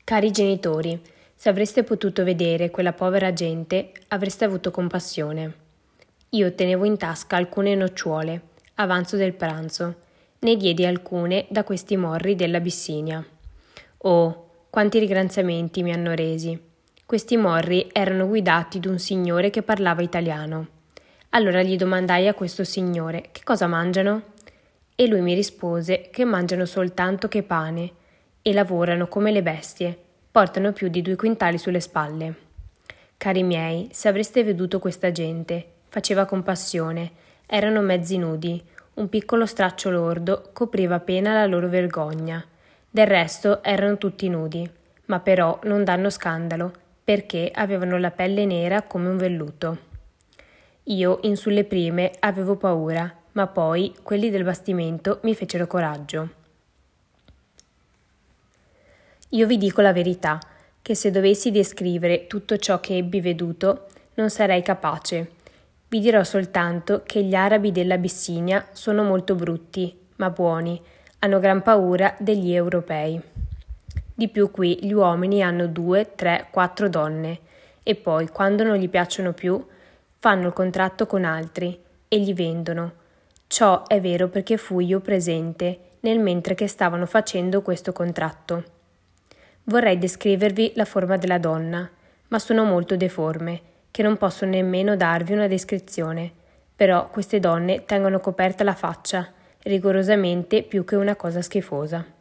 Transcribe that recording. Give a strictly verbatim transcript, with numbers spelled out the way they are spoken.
Cari genitori, se avreste potuto vedere quella povera gente, avreste avuto compassione. Io tenevo in tasca alcune nocciuole, avanzo del pranzo. Ne diedi alcune da questi morri dell'Abissinia. Oh, quanti ringraziamenti mi hanno resi. Questi morri erano guidati da un signore che parlava italiano. Allora gli domandai a questo signore che cosa mangiano? E lui mi rispose che mangiano soltanto che pane e lavorano come le bestie, portano più di due quintali sulle spalle. Cari miei, se avreste veduto questa gente, faceva compassione, erano mezzi nudi, un piccolo straccio lordo copriva appena la loro vergogna. Del resto erano tutti nudi, ma però non danno scandalo, perché avevano la pelle nera come un velluto. Io, in sulle prime, avevo paura, ma poi quelli del bastimento mi fecero coraggio. Io vi dico la verità, che se dovessi descrivere tutto ciò che ebbi veduto, non sarei capace. Vi dirò soltanto che gli arabi dell'Abissinia sono molto brutti, ma buoni, hanno gran paura degli europei. Di più qui gli uomini hanno due, tre, quattro donne, e poi, quando non gli piacciono più, fanno il contratto con altri e gli vendono. Ciò è vero perché fui io presente nel mentre che stavano facendo questo contratto. Vorrei descrivervi la forma della donna, ma sono molto deforme, che non posso nemmeno darvi una descrizione. Però queste donne tengono coperta la faccia, rigorosamente più che una cosa schifosa.